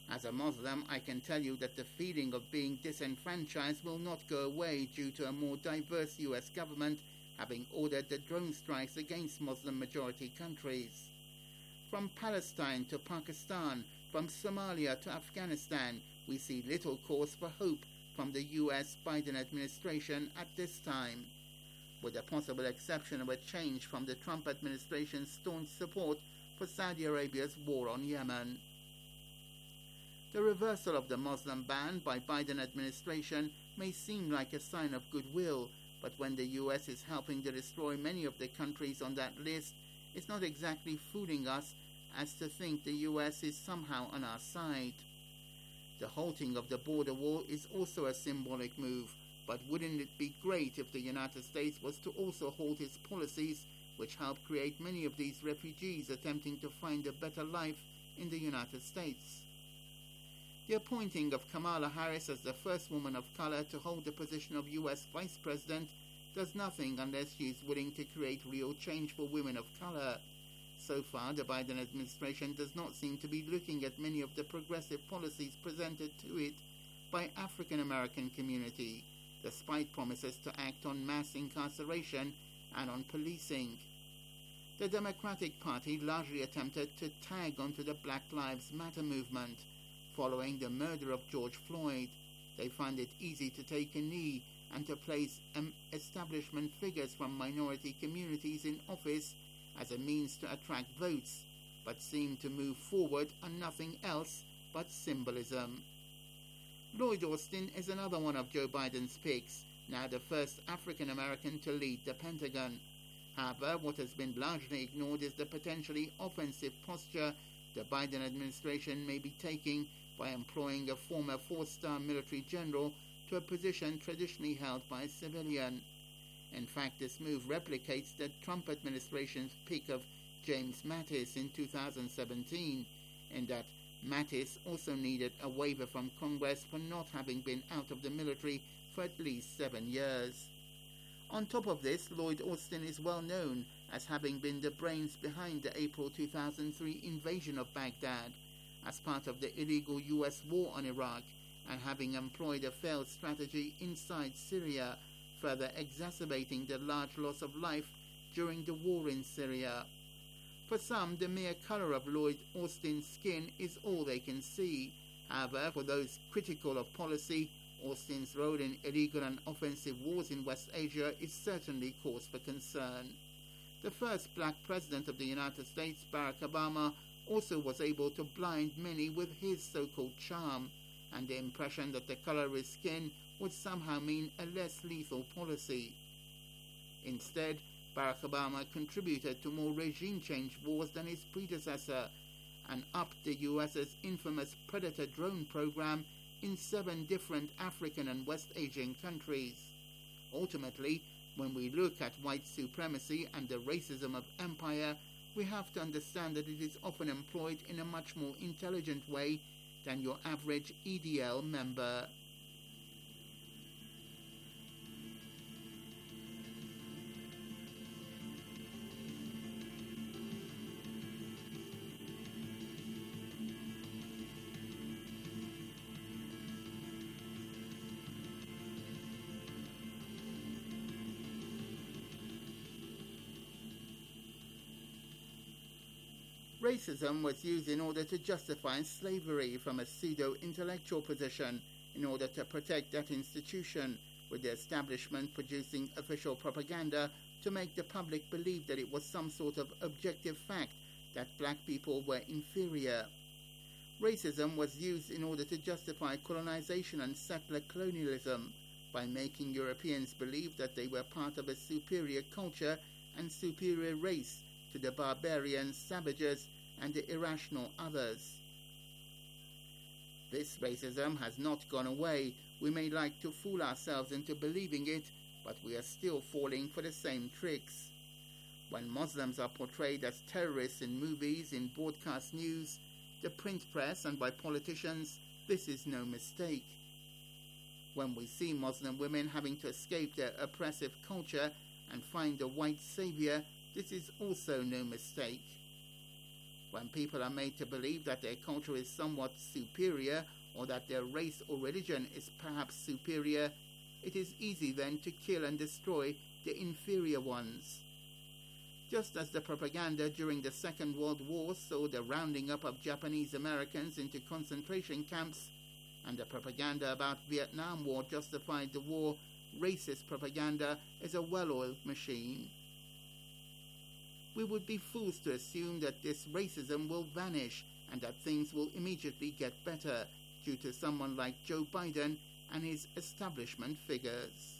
As a Muslim, I can tell you that the feeling of being disenfranchised will not go away due to a more diverse US government having ordered the drone strikes against Muslim-majority countries. From Palestine to Pakistan, from Somalia to Afghanistan, we see little cause for hope from the US Biden administration at this time, with the possible exception of a change from the Trump administration's staunch support for Saudi Arabia's war on Yemen. The reversal of the Muslim ban by Biden administration may seem like a sign of goodwill, but when the US is helping to destroy many of the countries on that list, it's not exactly fooling us as to think the US is somehow on our side. The halting of the border wall is also a symbolic move, but wouldn't it be great if the United States was to also halt its policies which helped create many of these refugees attempting to find a better life in the United States? The appointing of Kamala Harris as the first woman of color to hold the position of U.S. Vice President does nothing unless she is willing to create real change for women of color. So far, the Biden administration does not seem to be looking at many of the progressive policies presented to it by African American community, despite promises to act on mass incarceration and on policing. The Democratic Party largely attempted to tag onto the Black Lives Matter movement. Following the murder of George Floyd, they find it easy to take a knee and to place establishment figures from minority communities in office as a means to attract votes, but seem to move forward on nothing else but symbolism. Lloyd Austin is another one of Joe Biden's picks, now the first African American to lead the Pentagon. However, what has been largely ignored is the potentially offensive posture the Biden administration may be taking by employing a former four-star military general to a position traditionally held by a civilian. In fact, this move replicates the Trump administration's pick of James Mattis in 2017, in that Mattis also needed a waiver from Congress for not having been out of the military for at least 7 years. On top of this, Lloyd Austin is well known as having been the brains behind the April 2003 invasion of Baghdad as part of the illegal US war on Iraq, and having employed a failed strategy inside Syria, further exacerbating the large loss of life during the war in Syria. For some, the mere color of Lloyd Austin's skin is all they can see. However, for those critical of policy, Austin's role in illegal and offensive wars in West Asia is certainly cause for concern. The first black president of the United States, Barack Obama, also was able to blind many with his so-called charm, and the impression that the color of his skin would somehow mean a less lethal policy. Instead, Barack Obama contributed to more regime change wars than his predecessor, and upped the US's infamous Predator drone program in 7 different African and West Asian countries. Ultimately, when we look at white supremacy and the racism of empire, we have to understand that it is often employed in a much more intelligent way than your average EDL member. Racism was used in order to justify slavery from a pseudo-intellectual position in order to protect that institution, with the establishment producing official propaganda to make the public believe that it was some sort of objective fact that black people were inferior. Racism was used in order to justify colonization and settler colonialism by making Europeans believe that they were part of a superior culture and superior race to the barbarians, savages, and the irrational others. This racism has not gone away. We may like to fool ourselves into believing it, but we are still falling for the same tricks. When Muslims are portrayed as terrorists in movies, in broadcast news, the print press, and by politicians, this is no mistake. When we see Muslim women having to escape their oppressive culture and find a white savior, this is also no mistake. When people are made to believe that their culture is somewhat superior or that their race or religion is perhaps superior, it is easy then to kill and destroy the inferior ones. Just as the propaganda during the Second World War saw the rounding up of Japanese Americans into concentration camps, and the propaganda about Vietnam War justified the war, racist propaganda is a well-oiled machine. We would be fools to assume that this racism will vanish and that things will immediately get better due to someone like Joe Biden and his establishment figures.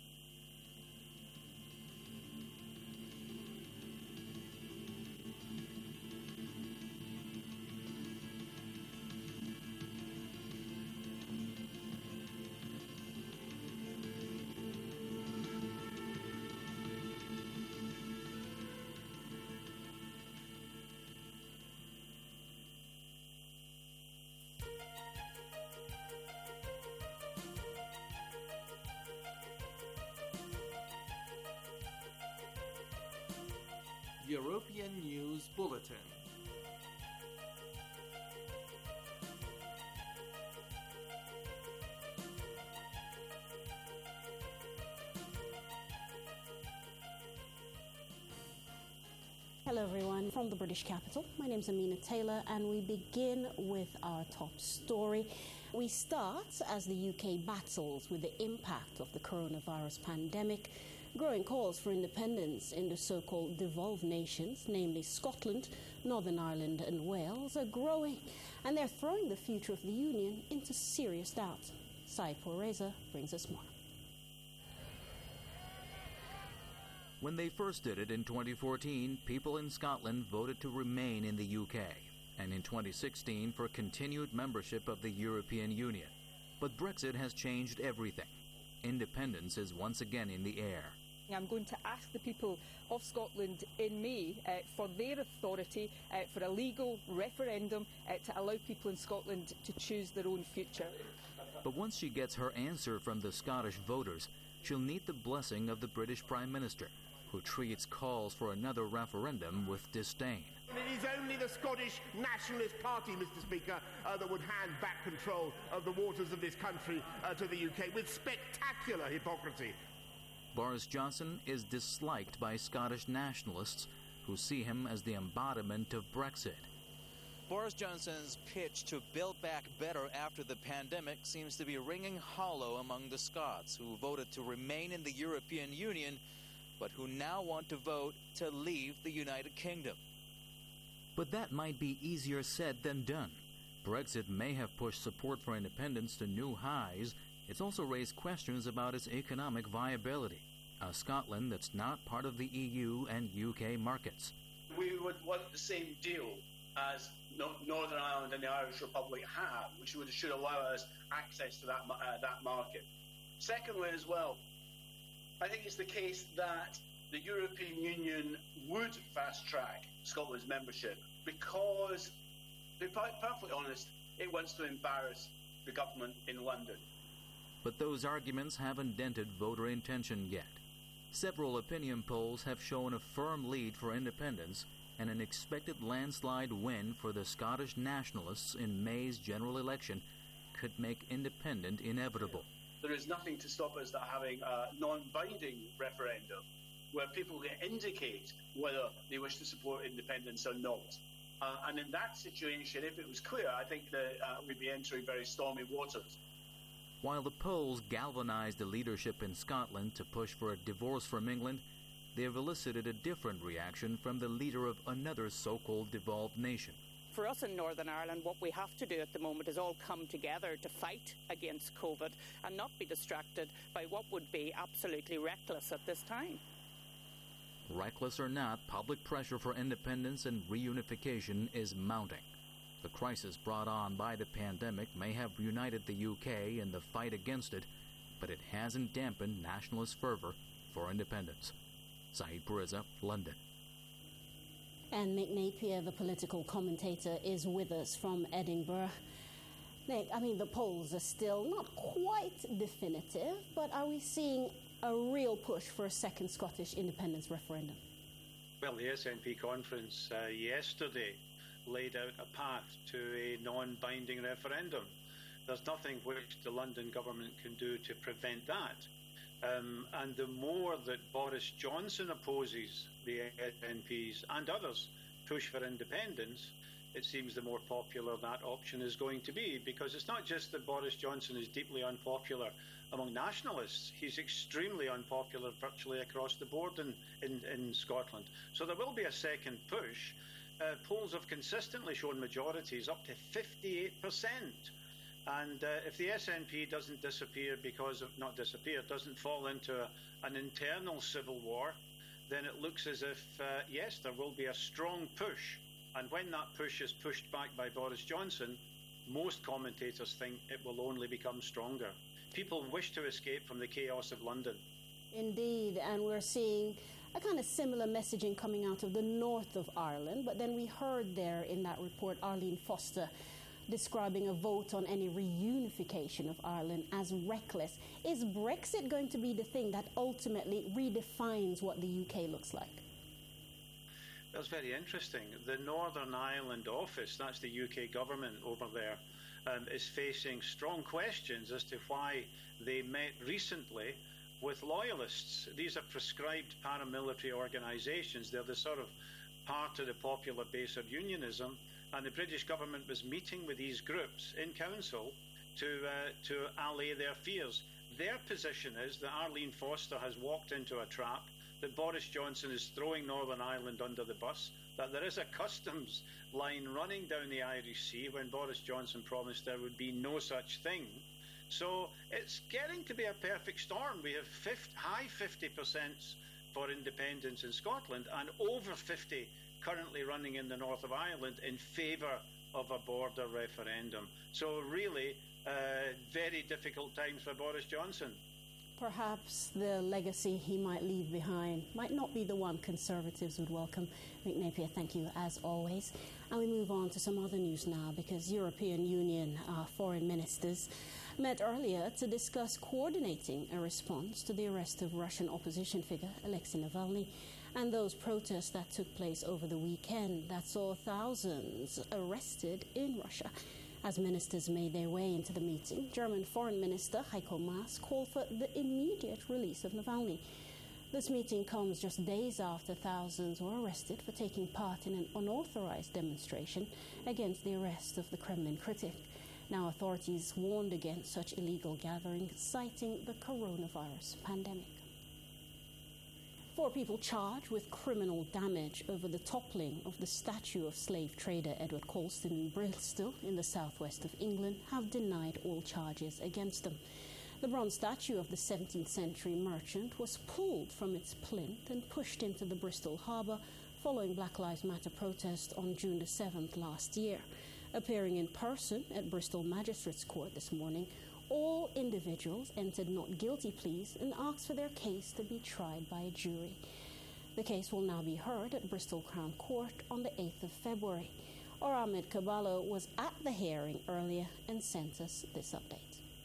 European News Bulletin. Hello everyone, from the British capital. My name is Amina Taylor and we begin with our top story. We start as the UK battles with the impact of the coronavirus pandemic. Growing calls for independence in the so-called devolved nations, namely Scotland, Northern Ireland and Wales, are growing, and they're throwing the future of the Union into serious doubt. Sai Poreza brings us more. When they first did it in 2014, people in Scotland voted to remain in the UK, and in 2016 for continued membership of the European Union. But Brexit has changed everything. Independence is once again in the air. I'm going to ask the people of Scotland in May for their authority for a legal referendum to allow people in Scotland to choose their own future. But once she gets her answer from the Scottish voters, she'll need the blessing of the British Prime Minister, who treats calls for another referendum with disdain. It is only the Scottish Nationalist Party, Mr. Speaker, that would hand back control of the waters of this country to the UK with spectacular hypocrisy. Boris Johnson is disliked by Scottish nationalists who see him as the embodiment of Brexit. Boris Johnson's pitch to build back better after the pandemic seems to be ringing hollow among the Scots who voted to remain in the European Union, but who now want to vote to leave the United Kingdom. But that might be easier said than done. Brexit may have pushed support for independence to new highs. It's also raised questions about its economic viability, a Scotland that's not part of the EU and UK markets. We would want the same deal as Northern Ireland and the Irish Republic have, which should allow us access to that market. Secondly, as well, I think it's the case that the European Union would fast-track Scotland's membership because, to be perfectly honest, it wants to embarrass the government in London. But those arguments haven't dented voter intention yet. Several opinion polls have shown a firm lead for independence and an expected landslide win for the Scottish nationalists in May's general election could make independence inevitable. There is nothing to stop us having a non-binding referendum where people can indicate whether they wish to support independence or not. And in that situation, if it was clear, I think that we'd be entering very stormy waters. While the polls galvanized the leadership in Scotland to push for a divorce from England, they have elicited a different reaction from the leader of another so-called devolved nation. For us in Northern Ireland, what we have to do at the moment is all come together to fight against COVID and not be distracted by what would be absolutely reckless at this time. Reckless or not, public pressure for independence and reunification is mounting. The crisis brought on by the pandemic may have united the UK in the fight against it, but it hasn't dampened nationalist fervor for independence. Saeed Puriza, London. And Nick Napier, the political commentator, is with us from Edinburgh. Nick, the polls are still not quite definitive, but are we seeing a real push for a second Scottish independence referendum? Well, the SNP conference yesterday laid out a path to a non-binding referendum. There's nothing which the London government can do to prevent that. And the more that Boris Johnson opposes the SNPs and others push for independence, it seems the more popular that option is going to be, because it's not just that Boris Johnson is deeply unpopular among nationalists, he's extremely unpopular virtually across the board in Scotland. So there will be a second push. Polls have consistently shown majorities up to 58%. And if the SNP doesn't disappear doesn't fall into an internal civil war, then it looks as if, yes, there will be a strong push. And when that push is pushed back by Boris Johnson, most commentators think it will only become stronger. People wish to escape from the chaos of London. Indeed, and we're seeing a kind of similar messaging coming out of the north of Ireland. But then we heard there in that report Arlene Foster describing a vote on any reunification of Ireland as reckless. Is Brexit going to be the thing that ultimately redefines what the UK looks like? That's very interesting. The Northern Ireland office, that's the UK government over there, is facing strong questions as to why they met recently with loyalists. These are prescribed paramilitary organisations. They're the sort of part of the popular base of unionism, and the British government was meeting with these groups in council to allay their fears. Their position is that Arlene Foster has walked into a trap, that Boris Johnson is throwing Northern Ireland under the bus, that there is a customs line running down the Irish Sea when Boris Johnson promised there would be no such thing. So it's getting to be a perfect storm. We have high 50% for independence in Scotland and over 50 currently running in the north of Ireland in favour of a border referendum. So really, very difficult times for Boris Johnson. Perhaps the legacy he might leave behind might not be the one Conservatives would welcome. Mick Napier, thank you as always. And we move on to some other news now, because European Union foreign ministers met earlier to discuss coordinating a response to the arrest of Russian opposition figure Alexei Navalny and those protests that took place over the weekend that saw thousands arrested in Russia. As ministers made their way into the meeting, German Foreign Minister Heiko Maas called for the immediate release of Navalny. This meeting comes just days after thousands were arrested for taking part in an unauthorized demonstration against the arrest of the Kremlin critic. Now, authorities warned against such illegal gatherings, citing the coronavirus pandemic. 4 people charged with criminal damage over the toppling of the statue of slave trader Edward Colston in Bristol in the southwest of England have denied all charges against them. The bronze statue of the 17th century merchant was pulled from its plinth and pushed into the Bristol harbour following Black Lives Matter protests on June the 7th last year. Appearing in person at Bristol Magistrates Court this morning, all individuals entered not guilty pleas and asked for their case to be tried by a jury. The case will now be heard at Bristol Crown Court on the 8th of February. Ahmed Caballo was at the hearing earlier and sent us this update.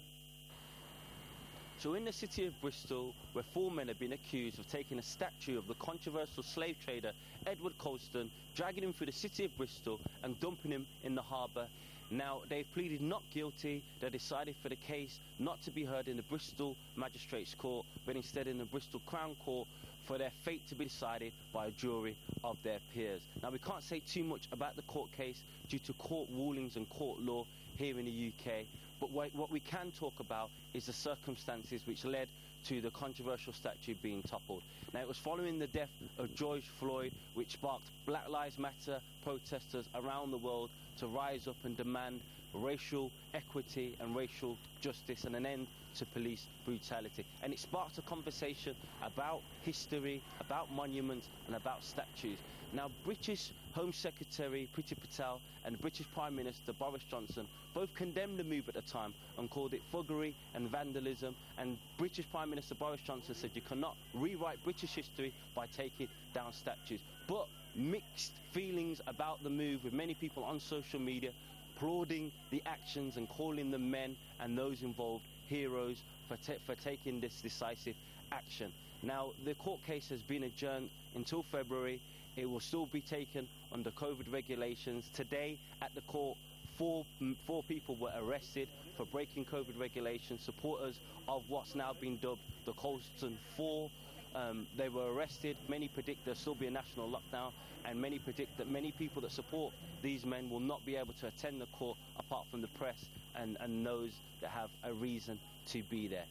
So in the city of Bristol, where 4 men have been accused of taking a statue of the controversial slave trader Edward Colston, dragging him through the city of Bristol and dumping him in the harbour. Now, they've pleaded not guilty. They decided for the case not to be heard in the Bristol Magistrates Court, but instead in the Bristol Crown Court, for their fate to be decided by a jury of their peers. Now, we can't say too much about the court case due to court rulings and court law here in the UK, but what we can talk about is the circumstances which led to the controversial statue being toppled. Now, it was following the death of George Floyd, which sparked Black Lives Matter protesters around the world to rise up and demand racial equity and racial justice and an end to police brutality. And it sparked a conversation about history, about monuments and about statues. Now, British Home Secretary Priti Patel and British Prime Minister Boris Johnson both condemned the move at the time and called it thuggery and vandalism. And British Prime Minister Boris Johnson said you cannot rewrite British history by taking down statues. But mixed feelings about the move, with many people on social media applauding the actions and calling the men and those involved heroes for taking this decisive action. Now, the court case has been adjourned until February. It will still be taken under COVID regulations. Today, at the court, four people were arrested for breaking COVID regulations, supporters of what's now been dubbed the Colston Four. They were arrested. Many predict there'll still be a national lockdown, and many predict that many people that support these men will not be able to attend the court apart from the press and those that have a reason to be there.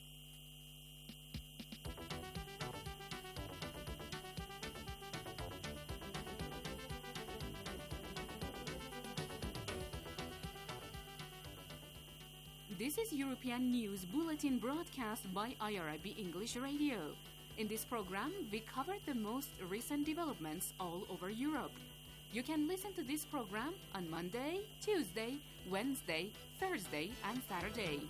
This is European News Bulletin broadcast by IRIB English Radio. In this program, we cover the most recent developments all over Europe. You can listen to this program on Monday, Tuesday, Wednesday, Thursday, and Saturday.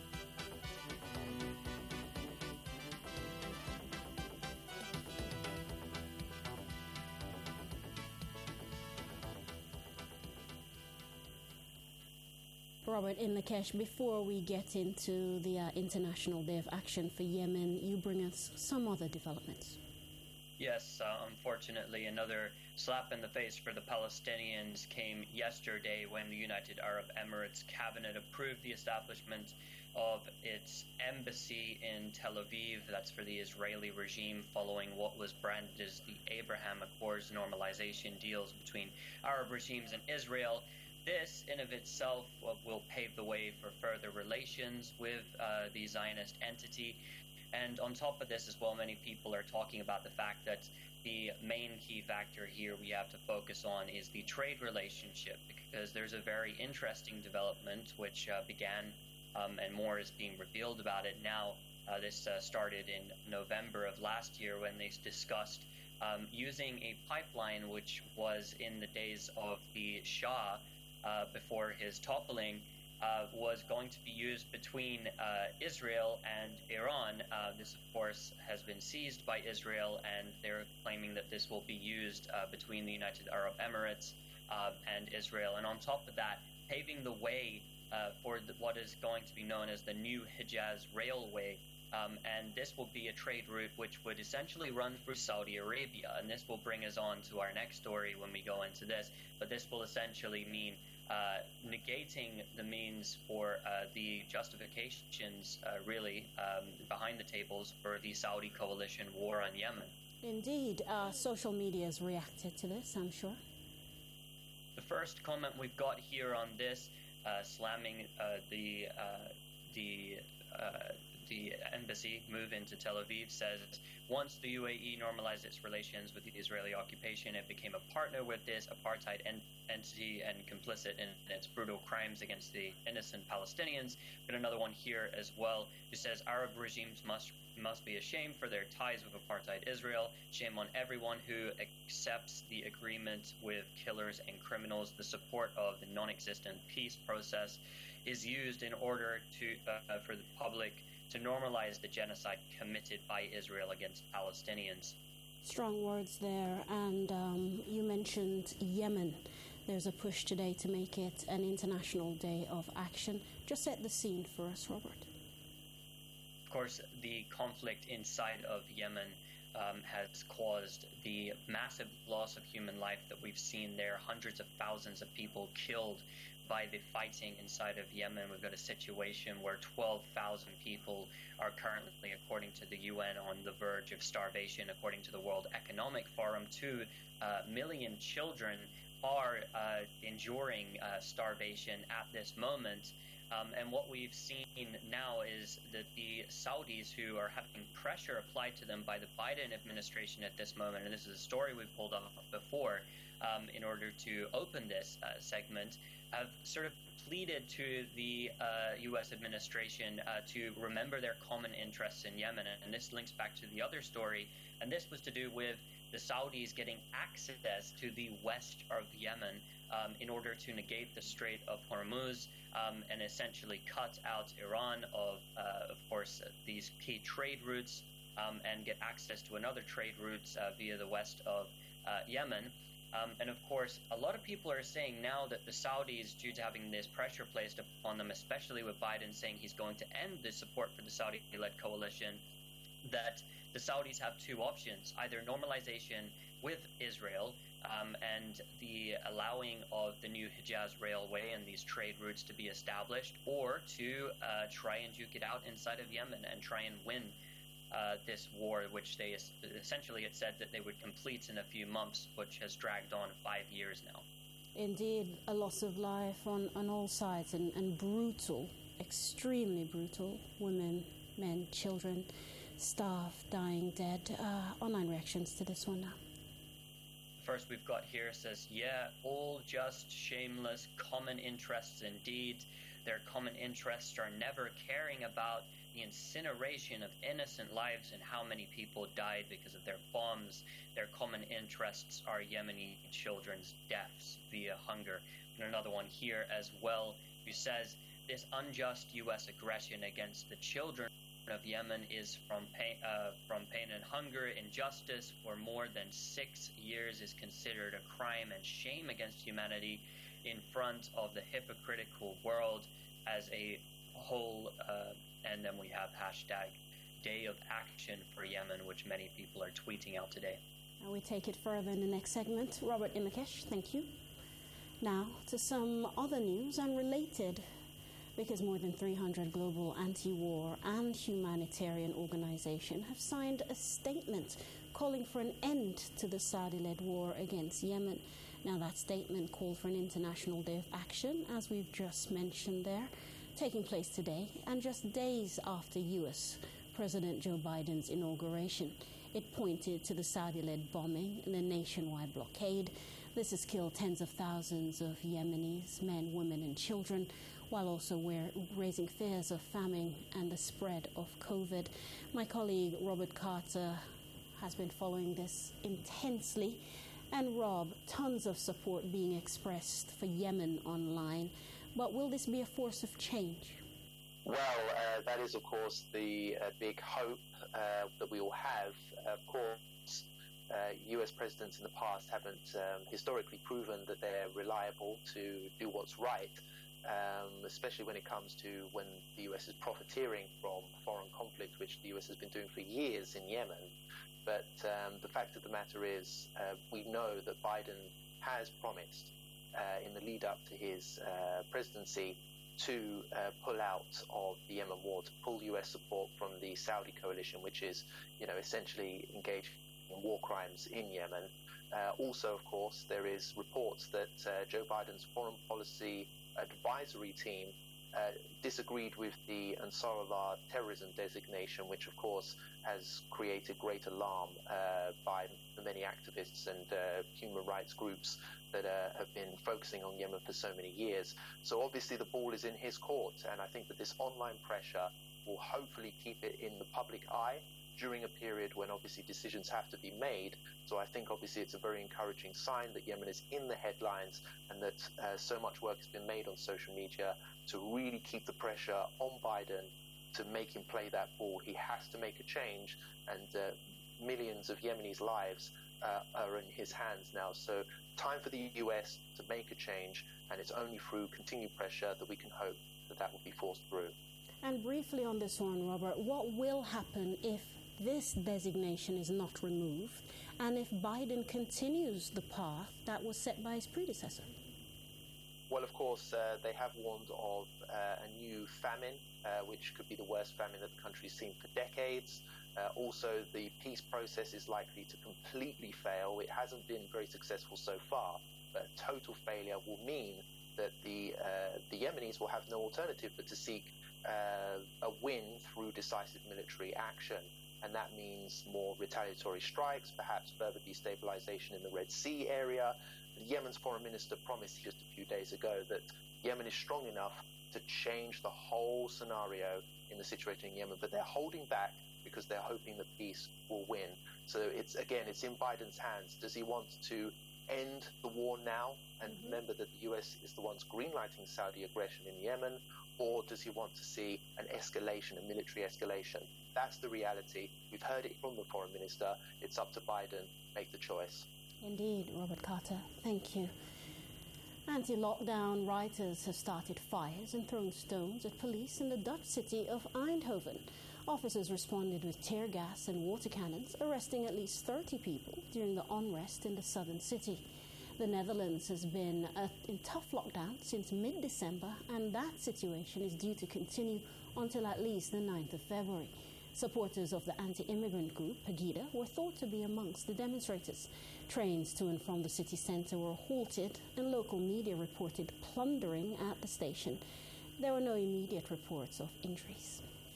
Robert, in Lakesh, before we get into the International Day of Action for Yemen, you bring us some other developments. Yes, unfortunately, another slap in the face for the Palestinians came yesterday when the United Arab Emirates cabinet approved the establishment of its embassy in Tel Aviv. That's for the Israeli regime, following what was branded as the Abraham Accords normalization deals between Arab regimes and Israel. This, in of itself, will pave the way for further relations with the Zionist entity. And on top of this as well, many people are talking about the fact that the main key factor here we have to focus on is the trade relationship, because there's a very interesting development which began and more is being revealed about it now. This started in November of last year when they discussed using a pipeline which was in the days of the Shah before his toppling, was going to be used between Israel and Iran. This, of course, has been seized by Israel, and they're claiming that this will be used between the United Arab Emirates and Israel. And on top of that, paving the way for what is going to be known as the New Hijaz Railway. And this will be a trade route which would essentially run through Saudi Arabia. And this will bring us on to our next story when we go into this. But this will essentially mean negating the means for the justifications, behind the tables for the Saudi coalition war on Yemen. Indeed. Social media has reacted to this, I'm sure. The first comment we've got here on this, slamming the embassy move into Tel Aviv, says, once the UAE normalized its relations with the Israeli occupation, it became a partner with this apartheid entity and complicit in its brutal crimes against the innocent Palestinians. But another one here as well, who says Arab regimes must be ashamed for their ties with apartheid Israel. Shame on everyone who accepts the agreement with killers and criminals. The support of the non-existent peace process is used in order to for the public to normalize the genocide committed by Israel against Palestinians. Strong words there. And you mentioned Yemen. There's a push today to make it an International Day of Action. Just set the scene for us, Robert. Of course, the conflict inside of Yemen has caused the massive loss of human life that we've seen there. Hundreds of thousands of people killed by the fighting inside of Yemen. We've got a situation where 12,000 people are currently, according to the UN, on the verge of starvation. According to the World Economic Forum, 2 million children are enduring starvation at this moment. And what we've seen now is that the Saudis, who are having pressure applied to them by the Biden administration at this moment, and this is a story we've pulled up before in order to open this segment, have sort of pleaded to the U.S. administration to remember their common interests in Yemen. And this links back to the other story, and this was to do with the Saudis getting access to the west of Yemen in order to negate the Strait of Hormuz and essentially cut out Iran of course, these key trade routes and get access to another trade routes via the west of Yemen. And of course, a lot of people are saying now that the Saudis, due to having this pressure placed upon them, especially with Biden saying he's going to end the support for the Saudi-led coalition, that the Saudis have two options: either normalization with Israel and the allowing of the new Hijaz Railway and these trade routes to be established, or to try and duke it out inside of Yemen and try and win this war, which they essentially had said that they would complete in a few months, which has dragged on 5 years now. Indeed, a loss of life on all sides, and brutal, extremely brutal. Women, men, children, staff dying dead. Online reactions to this one now. First we've got here says, yeah, all just, shameless, common interests indeed. Their common interests are never caring about the incineration of innocent lives and how many people died because of their bombs. Their common interests are Yemeni children's deaths via hunger. And another one here as well, who says, this unjust U.S. aggression against the children of Yemen is from pain and hunger. Injustice for more than 6 years is considered a crime and shame against humanity in front of the hypocritical world as a whole. And then we have hashtag Day of Action for Yemen, which many people are tweeting out today. And we take it further in the next segment. Robert Imakesh, thank you. Now to some other news unrelated, because more than 300 global anti-war and humanitarian organizations have signed a statement calling for an end to the Saudi-led war against Yemen. Now, that statement called for an International Day of Action, as we've just mentioned there, taking place today and just days after U.S. President Joe Biden's inauguration. It pointed to the Saudi-led bombing and the nationwide blockade. This has killed tens of thousands of Yemenis, men, women, and children, while also raising fears of famine and the spread of COVID. My colleague Robert Carter has been following this intensely. And Rob, tons of support being expressed for Yemen online. But will this be a force of change? Well, that is, of course, the big hope that we all have. Of course, U.S. presidents in the past haven't historically proven that they're reliable to do what's right. Especially when it comes to when the U.S. is profiteering from foreign conflict, which the U.S. has been doing for years in Yemen. But the fact of the matter is, we know that Biden has promised in the lead up to his presidency to pull out of the Yemen war, to pull U.S. support from the Saudi coalition, which is, essentially engaged in war crimes in Yemen. Also, of course, there is reports that Joe Biden's foreign policy advisory team disagreed with the Ansarullah terrorism designation, which of course has created great alarm by the many activists and human rights groups that have been focusing on Yemen for so many years. So obviously the ball is in his court, and I think that this online pressure will hopefully keep it in the public eye during a period when obviously decisions have to be made. So I think obviously it's a very encouraging sign that Yemen is in the headlines, and that so much work has been made on social media to really keep the pressure on Biden to make him play that ball. He has to make a change, and millions of Yemenis' lives are in his hands now. So time for the US to make a change, and it's only through continued pressure that we can hope that that will be forced through. And briefly on this one, Robert, what will happen if this designation is not removed, and if Biden continues the path that was set by his predecessor? Well, of course, they have warned of a new famine, which could be the worst famine that the country's seen for decades. Also, the peace process is likely to completely fail. It hasn't been very successful so far, but total failure will mean that the Yemenis will have no alternative but to seek a win through decisive military action. And that means more retaliatory strikes, perhaps further destabilization in the Red Sea area. Yemen's foreign minister promised just a few days ago that Yemen is strong enough to change the whole scenario in the situation in Yemen, but they're holding back because they're hoping that peace will win. So it's in Biden's hands. Does he want to end the war now and remember that the US is the ones greenlighting Saudi aggression in Yemen, or does he want to see an escalation, a military escalation? That's the reality. We've heard it from the foreign minister. It's up to Biden. Make the choice. Indeed, Robert Carter. Thank you. Anti-lockdown rioters have started fires and thrown stones at police in the Dutch city of Eindhoven Officers responded with tear gas and water cannons, arresting at least 30 people during the unrest in the southern city. The Netherlands has been in tough lockdown since mid-December, and that situation is due to continue until at least the 9th of February. Supporters of the anti-immigrant group, Pegida, were thought to be amongst the demonstrators. Trains to and from the city centre were halted, and local media reported plundering at the station. There were no immediate reports of injuries.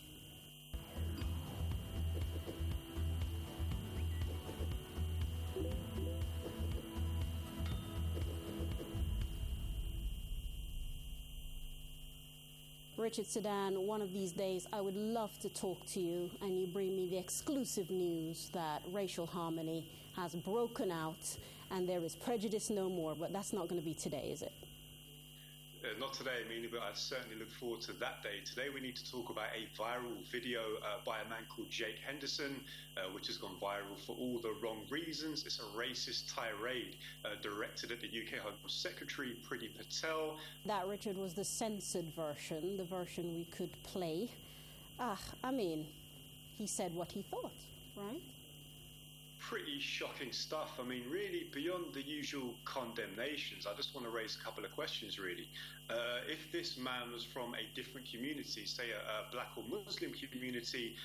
Richard Sedan, one of these days I would love to talk to you and you bring me the exclusive news that racial harmony has broken out and there is prejudice no more, but that's not going to be today, is it? Not today, Amina, but I certainly look forward to that day. Today we need to talk about a viral video by a man called Jake Henderson, which has gone viral for all the wrong reasons. It's a racist tirade directed at the UK Home Secretary, Priti Patel. That, Richard, was the censored version, the version we could play. I mean, he said what he thought, right? Pretty shocking stuff. I mean, really, beyond the usual condemnations, I just want to raise a couple of questions, really. If this man was from a different community, say a black or Muslim community,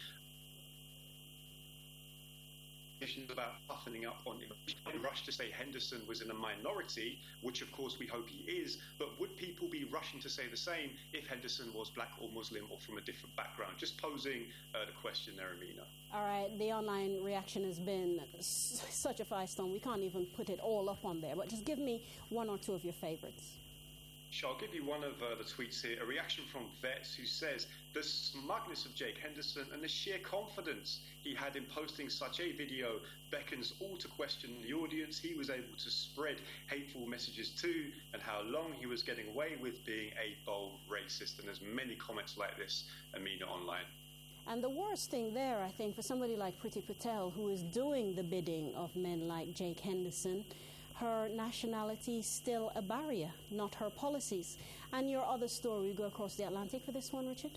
about toughening up on him. In rush to say Henderson was in a minority, which of course we hope he is, but would people be rushing to say the same if Henderson was black or Muslim or from a different background? Just posing the question there, Amina. All right, the online reaction has been such a firestorm. We can't even put it all up on there, but just give me one or two of your favorites. Sure, I'll give you one of the tweets here. A reaction from Vets, who says, the smugness of Jake Henderson and the sheer confidence he had in posting such a video beckons all to question the audience he was able to spread hateful messages to and how long he was getting away with being a bold racist. And there's many comments like this, Amina, online. And the worst thing there, I think, for somebody like Priti Patel, who is doing the bidding of men like Jake Henderson, her nationality is still a barrier, not her policies. And your other story, we go across the Atlantic for this one, Richard?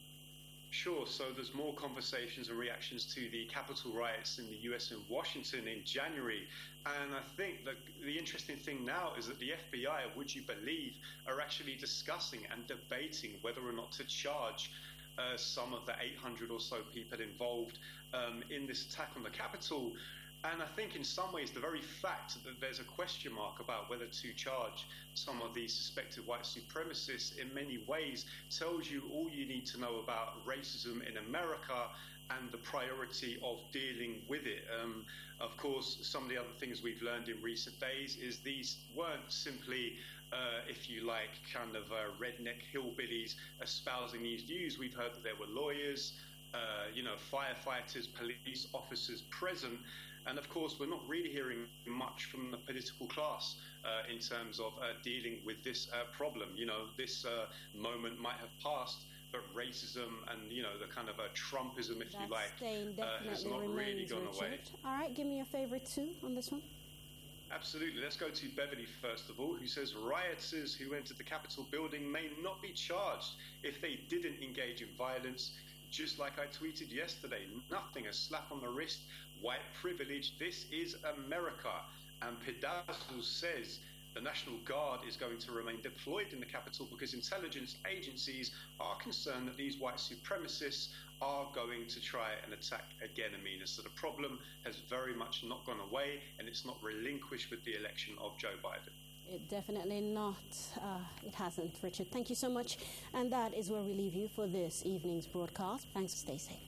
Sure. So there's more conversations and reactions to the Capitol riots in the US in Washington in January. And I think that the interesting thing now is that the FBI, would you believe, are actually discussing and debating whether or not to charge some of the 800 or so people involved in this attack on the Capitol. And I think in some ways the very fact that there's a question mark about whether to charge some of these suspected white supremacists in many ways tells you all you need to know about racism in America and the priority of dealing with it. Of course, some of the other things we've learned in recent days is these weren't simply, if you like, kind of redneck hillbillies espousing these views. We've heard that there were lawyers, firefighters, police officers present. And of course, we're not really hearing much from the political class in terms of dealing with this problem. This moment might have passed, but racism and, the kind of Trumpism, if you like, has not really gone away. All right, give me your favorite two on this one. Absolutely. Let's go to Beverly, first of all, who says rioters who entered the Capitol building may not be charged if they didn't engage in violence. Just like I tweeted yesterday, nothing, a slap on the wrist, white privilege, this is America. And Pedazo says the National Guard is going to remain deployed in the Capitol because intelligence agencies are concerned that these white supremacists are going to try and attack again, Amina. So the problem has very much not gone away, and it's not relinquished with the election of Joe Biden. It definitely not. It hasn't, Richard. Thank you so much. And that is where we leave you for this evening's broadcast. Thanks. Stay safe.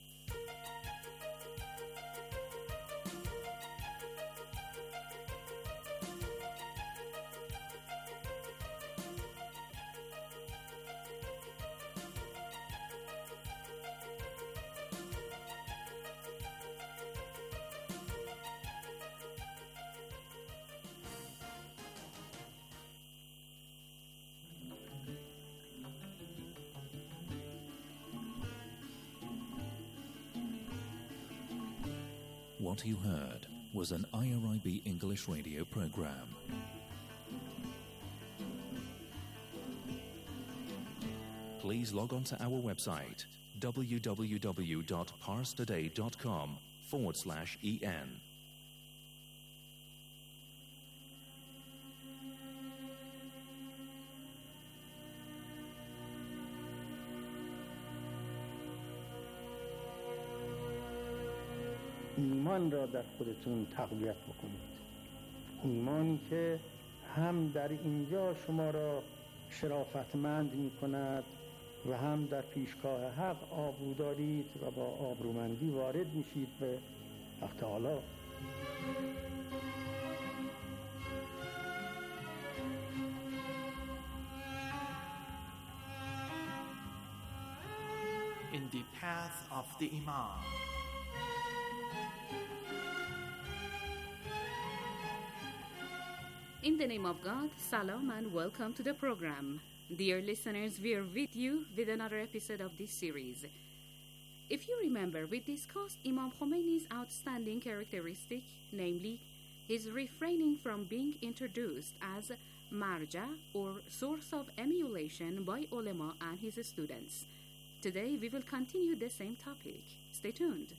What you heard was an IRIB English radio program. Please log on to our website www.parstoday.com/en. ایمان را در خودتون تقویت بکنید. ایمانی که هم در اینجا شما را شرافتمند می کند و هم در پیشگاه حق آبرو دارید و با آبرومندی وارد میشید به حق تعالی. In the path of the Imam. In the name of God, salam and welcome to the program. Dear listeners, we are with you with another episode of this series. If you remember, we discussed Imam Khomeini's outstanding characteristic, namely his refraining from being introduced as marja or source of emulation by ulama and his students. Today we will continue the same topic. Stay tuned.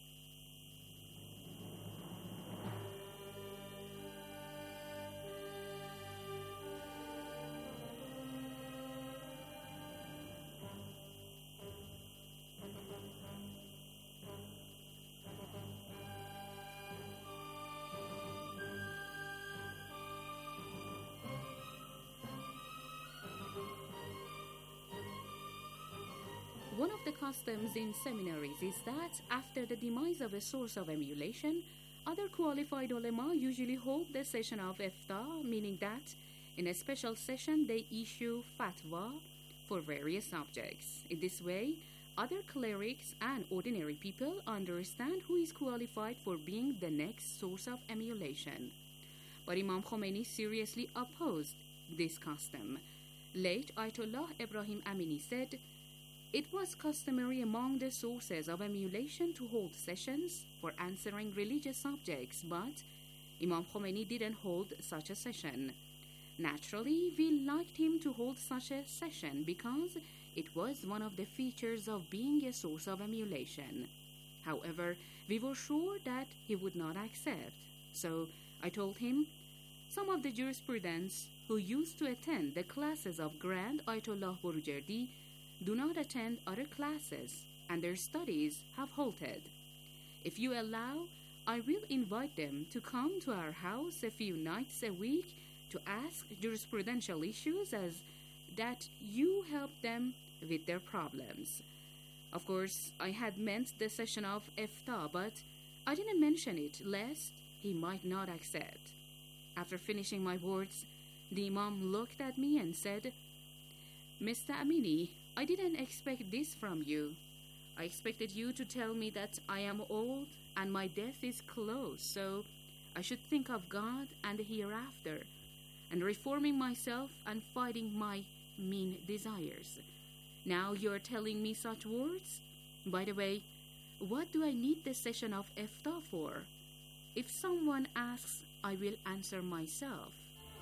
One of the customs in seminaries is that after the demise of a source of emulation, other qualified ulama usually hold the session of ifta, meaning that in a special session they issue fatwa for various subjects. In this way, other clerics and ordinary people understand who is qualified for being the next source of emulation. But Imam Khomeini seriously opposed this custom. Late Ayatollah Ibrahim Amini said, "It was customary among the sources of emulation to hold sessions for answering religious subjects, but Imam Khomeini didn't hold such a session. Naturally, we liked him to hold such a session because it was one of the features of being a source of emulation. However, we were sure that he would not accept. So I told him, some of the jurisprudents who used to attend the classes of Grand Ayatollah Borujerdi do not attend other classes, and their studies have halted. If you allow, I will invite them to come to our house a few nights a week to ask jurisprudential issues as that you help them with their problems." Of course, I had meant the session of ifta, but I didn't mention it lest he might not accept. After finishing my words, the Imam looked at me and said, "Mr. Amini, I didn't expect this from you. I expected you to tell me that I am old and my death is close, so I should think of God and the hereafter, and reforming myself and fighting my mean desires. Now you're telling me such words? By the way, what do I need the session of ifta for? If someone asks, I will answer myself."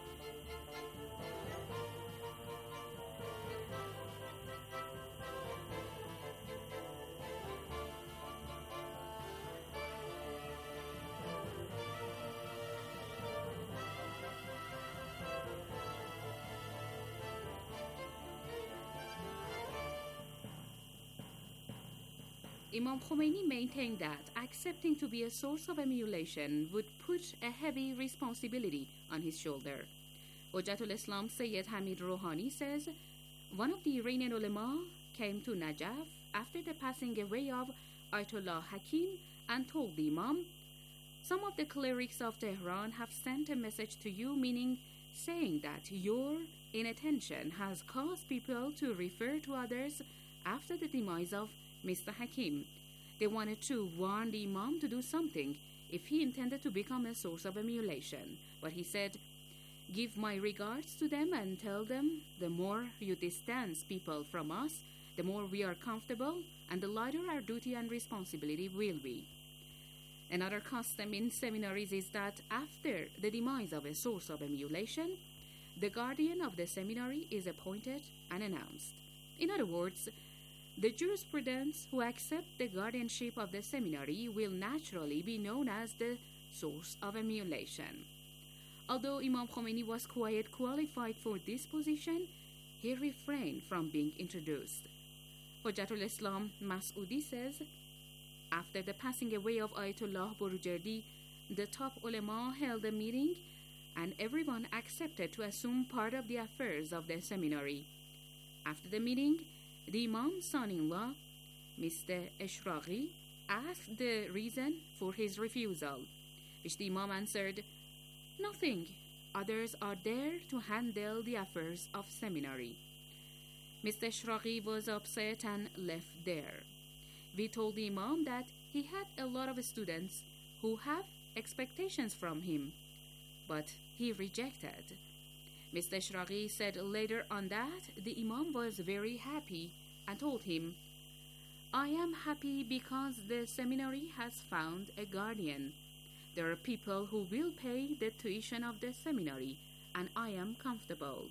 Imam Khomeini maintained that accepting to be a source of emulation would put a heavy responsibility on his shoulder. Hujjatul Islam Sayyid Hamid Rouhani says, one of the Iranian ulama came to Najaf after the passing away of Ayatollah Hakim and told the Imam, "Some of the clerics of Tehran have sent a message to you, meaning saying that your inattention has caused people to refer to others after the demise of Mr. Hakim. They wanted to warn the Imam to do something if he intended to become a source of emulation. But he said, give my regards to them and tell them the more you distance people from us, the more we are comfortable and the lighter our duty and responsibility will be." Another custom in seminaries is that after the demise of a source of emulation, the guardian of the seminary is appointed and announced. In other words, The jurisprudents who accept the guardianship of the seminary will naturally be known as the source of emulation. Although Imam Khomeini was quite qualified for this position, he refrained from being introduced. Hujjatul Islam Mas'udi says, after the passing away of Ayatollah Borujerdi, the top ulama held a meeting and everyone accepted to assume part of the affairs of the seminary. After the meeting, the Imam's son-in-law, Mr. Eshraghi, asked the reason for his refusal, which the Imam answered, "Nothing. Others are there to handle the affairs of seminary." Mr. Eshraghi was upset and left there. We told the Imam that he had a lot of students who have expectations from him, but he rejected. Mr. Eshraghi said later on that the Imam was very happy and told him, "I am happy because the seminary has found a guardian. There are people who will pay the tuition of the seminary, and I am comfortable."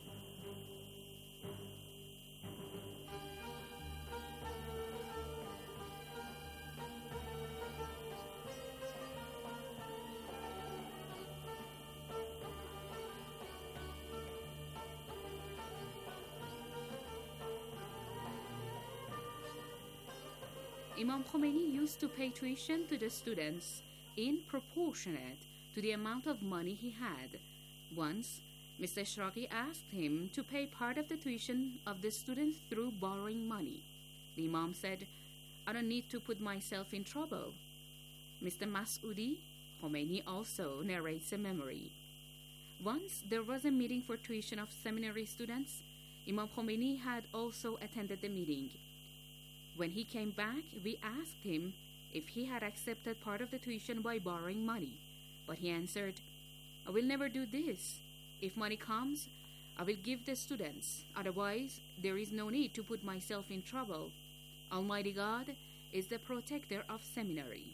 Imam Khomeini used to pay tuition to the students in proportionate to the amount of money he had. Once, Mr. Eshraghi asked him to pay part of the tuition of the students through borrowing money. The Imam said, "I don't need to put myself in trouble." Mr. Mas'udi, Khomeini also narrates a memory. Once there was a meeting for tuition of seminary students. Imam Khomeini had also attended the meeting. When he came back, we asked him if he had accepted part of the tuition by borrowing money, but he answered, "I will never do this. If money comes, I will give the students. Otherwise, there is no need to put myself in trouble. Almighty God is the protector of seminary."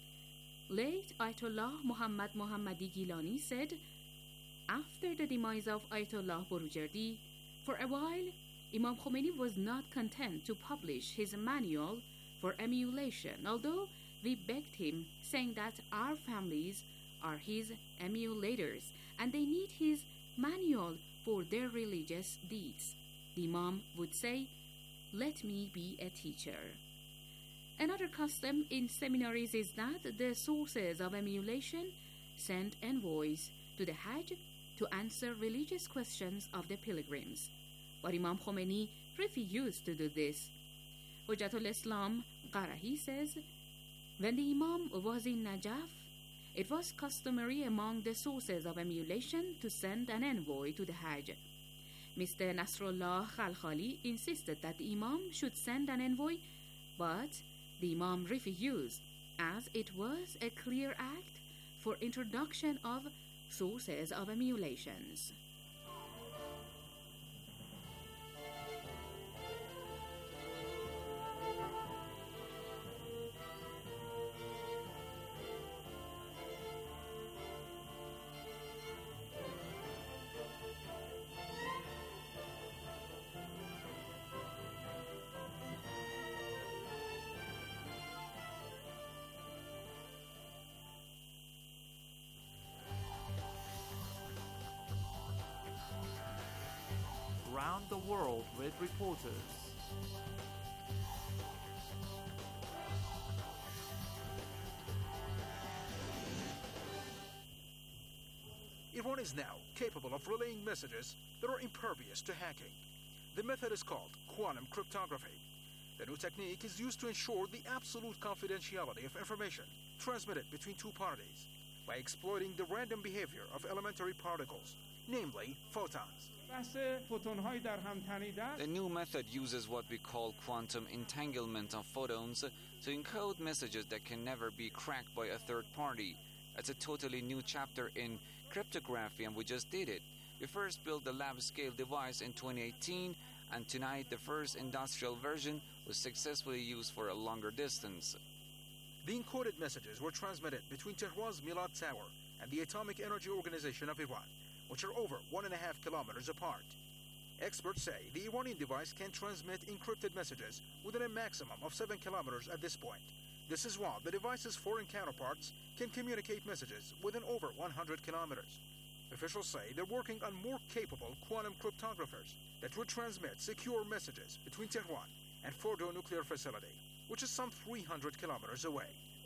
Late Ayatollah Muhammad Mohammadi Gilani said, after the demise of Ayatollah Borujerdi, for a while, Imam Khomeini was not content to publish his manual for emulation, although we begged him, saying that our families are his emulators and they need his manual for their religious deeds. The Imam would say, "Let me be a teacher." Another custom in seminaries is that the sources of emulation send envoys to the Hajj to answer religious questions of the pilgrims. But Imam Khomeini refused to do this. Hujjatul Islam Qarahi says, when the Imam was in Najaf, it was customary among the sources of emulation to send an envoy to the Hajj. Mr. Nasrullah Khalkhali insisted that the Imam should send an envoy, but the Imam refused, as it was a clear act for introduction of sources of emulations. Around the world with reporters. Iran is now capable of relaying messages that are impervious to hacking. The method is called quantum cryptography. The new technique is used to ensure the absolute confidentiality of information transmitted between two parties by exploiting the random behavior of elementary particles, namely photons. The new method uses what we call quantum entanglement of photons to encode messages that can never be cracked by a third party. It's a totally new chapter in cryptography, and we just did it. We first built the lab-scale device in 2018, and tonight the first industrial version was successfully used for a longer distance. The encoded messages were transmitted between Tehran's Milad Tower and the Atomic Energy Organization of Iran, which are over 1.5 kilometers apart. Experts say the Iranian device can transmit encrypted messages within a maximum of 7 kilometers at this point. This is while the device's foreign counterparts can communicate messages within over 100 kilometers. Officials say they're working on more capable quantum cryptographers that would transmit secure messages between Tehran and Fordo nuclear facility, which is some 300 kilometers away.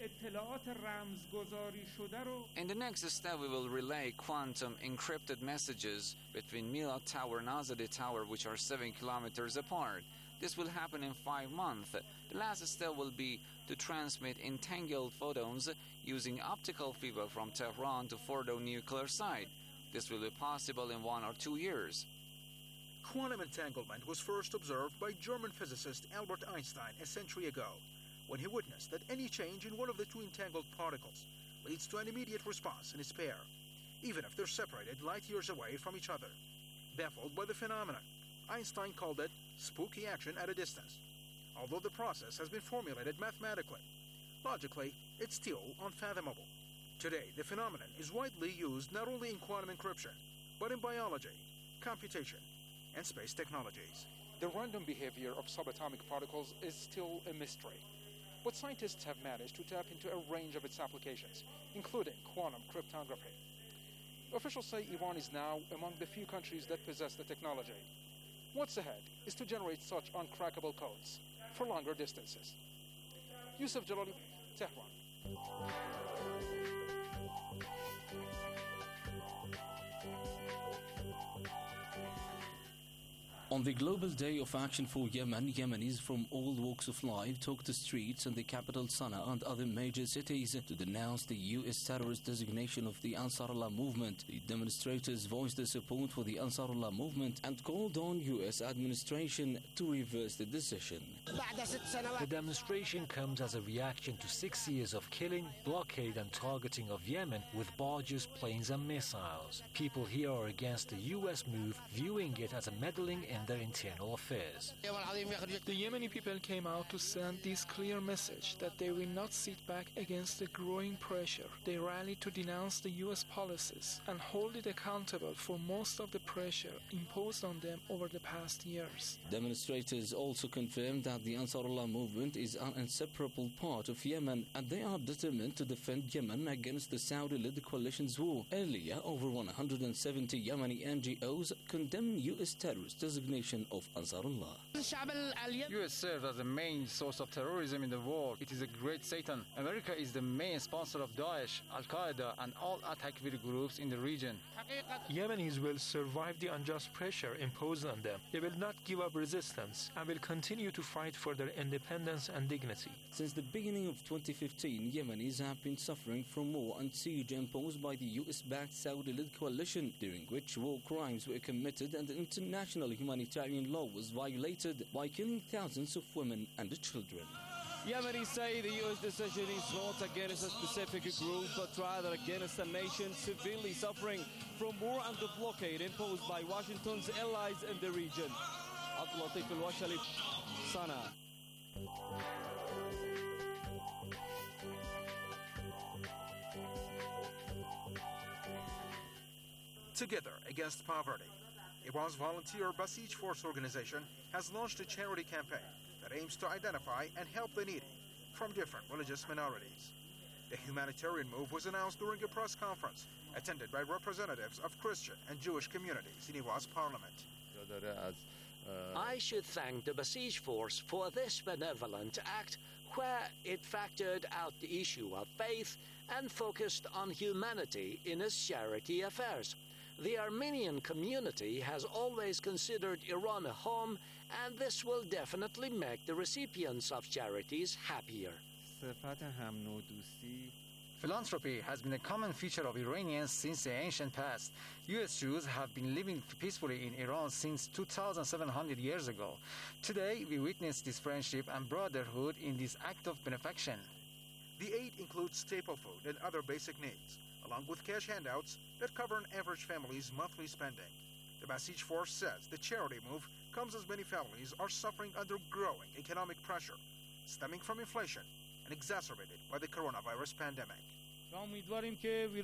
In the next step, we will relay quantum encrypted messages between Milad Tower and Azadeh Tower, which are 7 kilometers apart. This will happen in 5 months. The last step will be to transmit entangled photons using optical fiber from Tehran to Fordo nuclear site. This will be possible in 1 or 2 years. Quantum entanglement was first observed by German physicist Albert Einstein a century ago, when he witnessed that any change in one of the two entangled particles leads to an immediate response in its pair, even if they're separated light years away from each other. Baffled by the phenomenon, Einstein called it spooky action at a distance. Although the process has been formulated mathematically, logically, it's still unfathomable. Today, the phenomenon is widely used not only in quantum encryption, but in biology, computation, and space technologies. The random behavior of subatomic particles is still a mystery, but scientists have managed to tap into a range of its applications, including quantum cryptography. Officials say Iran is now among the few countries that possess the technology. What's ahead is to generate such uncrackable codes for longer distances. Yusuf Jalali, Tehran. On the Global Day of Action for Yemen, Yemenis from all walks of life took the streets in the capital Sana'a and other major cities to denounce the U.S. terrorist designation of the Ansarullah movement. The demonstrators voiced their support for the Ansarullah movement and called on U.S. administration to reverse the decision. The demonstration comes as a reaction to 6 years of killing, blockade and targeting of Yemen with barges, planes and missiles. People here are against the U.S. move, viewing it as a meddling in their internal affairs. The Yemeni people came out to send this clear message that they will not sit back against the growing pressure. They rallied to denounce the U.S. policies and hold it accountable for most of the pressure imposed on them over the past years. Demonstrators also confirmed that the Ansarullah movement is an inseparable part of Yemen and they are determined to defend Yemen against the Saudi-led coalition's war. Earlier, over 170 Yemeni NGOs condemned U.S. terrorist designation of Ansarullah. U.S. serves as the main source of terrorism in the world. It is a great Satan. America is the main sponsor of Daesh, Al-Qaeda, and all Atakfiri groups in the region. Yemenis will survive the unjust pressure imposed on them. They will not give up resistance and will continue to fight for their independence and dignity. Since the beginning of 2015, Yemenis have been suffering from war and siege imposed by the U.S.-backed Saudi-led coalition, during which war crimes were committed and international humanitarian law was violated by killing thousands of women and children. Yemenis say the U.S. decision is not against a specific group, but rather against a nation severely suffering from war and the blockade imposed by Washington's allies in the region. Abdul Latif Al-Washali, Sana'a. Together Against Poverty, Iran's volunteer Basij Force organization has launched a charity campaign that aims to identify and help the needy from different religious minorities. The humanitarian move was announced during a press conference attended by representatives of Christian and Jewish communities in Iran's parliament. I should thank the Basij Force for this benevolent act where it factored out the issue of faith and focused on humanity in its charity affairs. The Armenian community has always considered Iran a home, and this will definitely make the recipients of charities happier. Philanthropy has been a common feature of Iranians since the ancient past. U.S. Jews have been living peacefully in Iran since 2,700 years ago. Today, we witness this friendship and brotherhood in this act of benefaction. The aid includes staple food and other basic needs, along with cash handouts that cover an average family's monthly spending. The Basij Force says the charity move comes as many families are suffering under growing economic pressure, stemming from inflation and exacerbated by the coronavirus pandemic.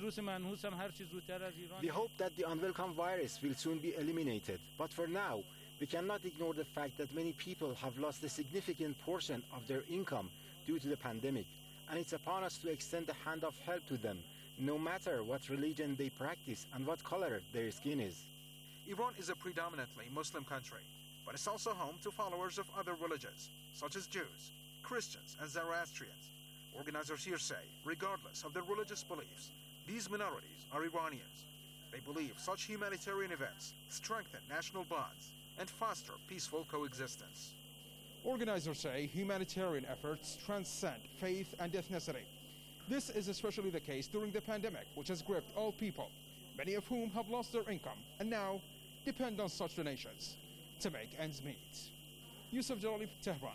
We hope that the unwelcome virus will soon be eliminated, but for now, We cannot ignore the fact that many people have lost a significant portion of their income due to the pandemic, and it's upon us to extend a hand of help to them, no matter what religion they practice and what color their skin is. Iran is a predominantly Muslim country, but it's also home to followers of other religions, such as Jews, Christians, and Zoroastrians. Organizers here say, regardless of their religious beliefs, these minorities are Iranians. They believe such humanitarian events strengthen national bonds and foster peaceful coexistence. Organizers say humanitarian efforts transcend faith and ethnicity. This is especially the case during the pandemic, which has gripped all people, many of whom have lost their income and now depend on such donations to make ends meet. Yusuf Jalali, Tehran.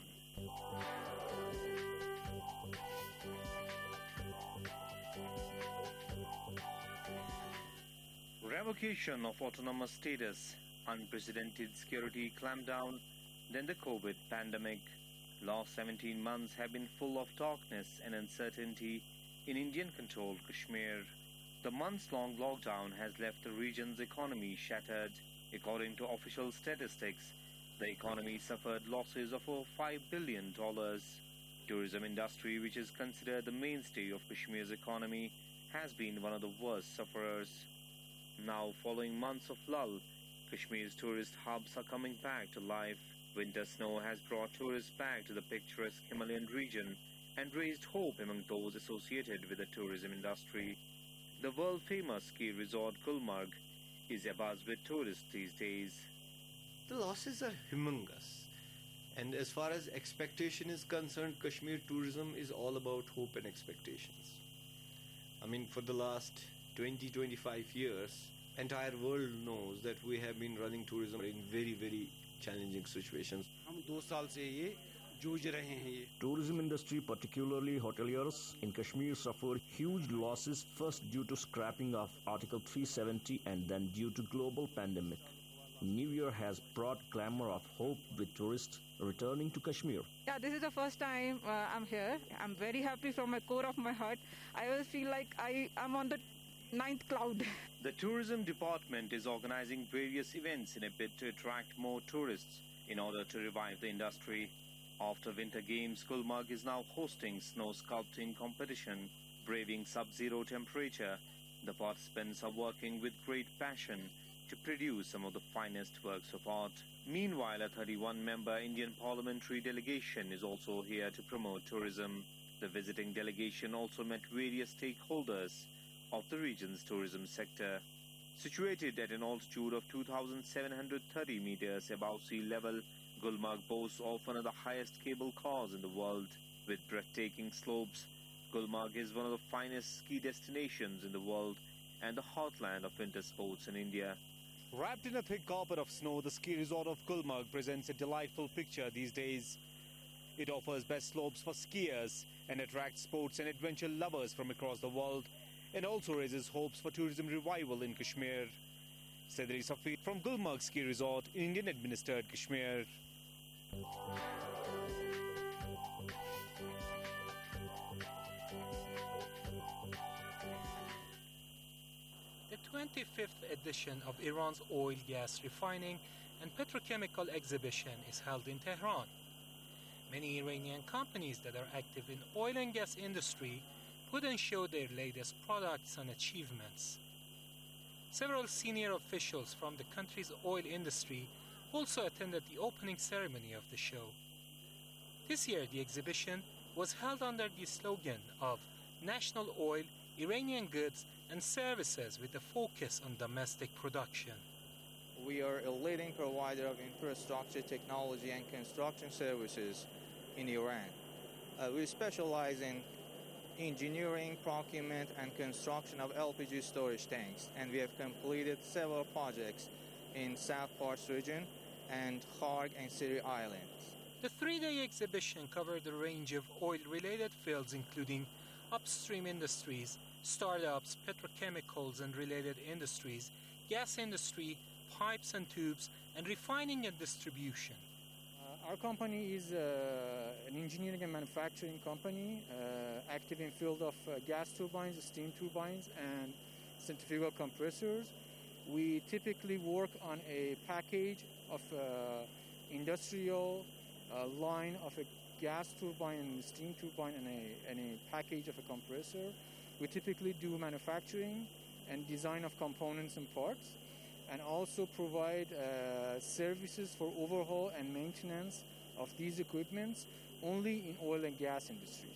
Revocation of autonomous status, unprecedented security clampdown, then the COVID pandemic. Last 17 months have been full of darkness and uncertainty in Indian-controlled Kashmir. The months-long lockdown has left the region's economy shattered. According to official statistics, the economy suffered losses of over $5 billion. Tourism industry, which is considered the mainstay of Kashmir's economy, has been one of the worst sufferers. Now, following months of lull, Kashmir's tourist hubs are coming back to life. Winter snow has brought tourists back to the picturesque Himalayan region and raised hope among those associated with the tourism industry. The world-famous ski resort Gulmarg is abuzz with tourists these days. The losses are humongous. And as far as expectation is concerned, Kashmir tourism is all about hope and expectations. I mean, for the last 20-25 years, entire world knows that we have been running tourism in very, very challenging situations. Tourism industry, particularly hoteliers in Kashmir, suffered huge losses, first due to scrapping of Article 370 and then due to global pandemic. New Year has brought glamour of hope with tourists returning to Kashmir. Yeah, this is the first time I'm here. I'm very happy from my core of my heart. I always feel like I'm on the 9th cloud. The tourism department is organizing various events in a bid to attract more tourists in order to revive the industry. After Winter Games, Gulmarg is now hosting snow sculpting competition. Braving sub-zero temperature, the participants are working with great passion to produce some of the finest works of art. Meanwhile, a 31-member Indian parliamentary delegation is also here to promote tourism. The visiting delegation also met various stakeholders of the region's tourism sector. Situated at an altitude of 2,730 meters above sea level, Gulmarg boasts of one of the highest cable cars in the world. With breathtaking slopes, Gulmarg is one of the finest ski destinations in the world and the heartland of winter sports in India. Wrapped in a thick carpet of snow, the ski resort of Gulmarg presents a delightful picture these days. It offers best slopes for skiers and attracts sports and adventure lovers from across the world, and also raises hopes for tourism revival in Kashmir. Sadri Safi from Gulmarg Ski Resort in Indian-administered Kashmir. The 25th edition of Iran's oil, gas refining and petrochemical exhibition is held in Tehran. Many Iranian companies that are active in oil and gas industry put and show their latest products and achievements. Several senior officials from the country's oil industry also attended the opening ceremony of the show. This year, the exhibition was held under the slogan of National Oil, Iranian Goods and Services with a focus on domestic production. We are a leading provider of infrastructure technology and construction services in Iran. We specialize in engineering, procurement and construction of LPG storage tanks, and we have completed several projects in South Pars region and Kharg and Siri Islands. The three-day exhibition covered a range of oil-related fields including upstream industries, startups, petrochemicals and related industries, gas industry, pipes and tubes, and refining and distribution. Our company is an engineering and manufacturing company active in field of gas turbines, steam turbines, and centrifugal compressors. We typically work on a package of industrial line of a gas turbine and steam turbine and a package of a compressor. We typically do manufacturing and design of components and parts, and also provide services for overhaul and maintenance of these equipments only in oil and gas industries.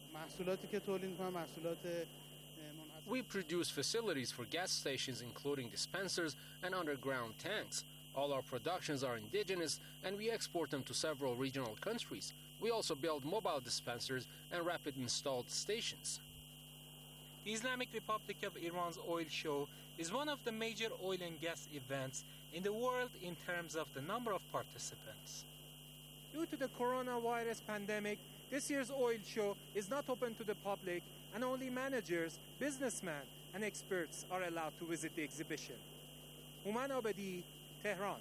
We produce facilities for gas stations, including dispensers and underground tanks. All our productions are indigenous, and we export them to several regional countries. We also build mobile dispensers and rapid installed stations. Islamic Republic of Iran's oil show is one of the major oil and gas events in the world in terms of the number of participants. Due to the coronavirus pandemic, this year's oil show is not open to the public, and only managers, businessmen, and experts are allowed to visit the exhibition. Human Abedi, Tehran.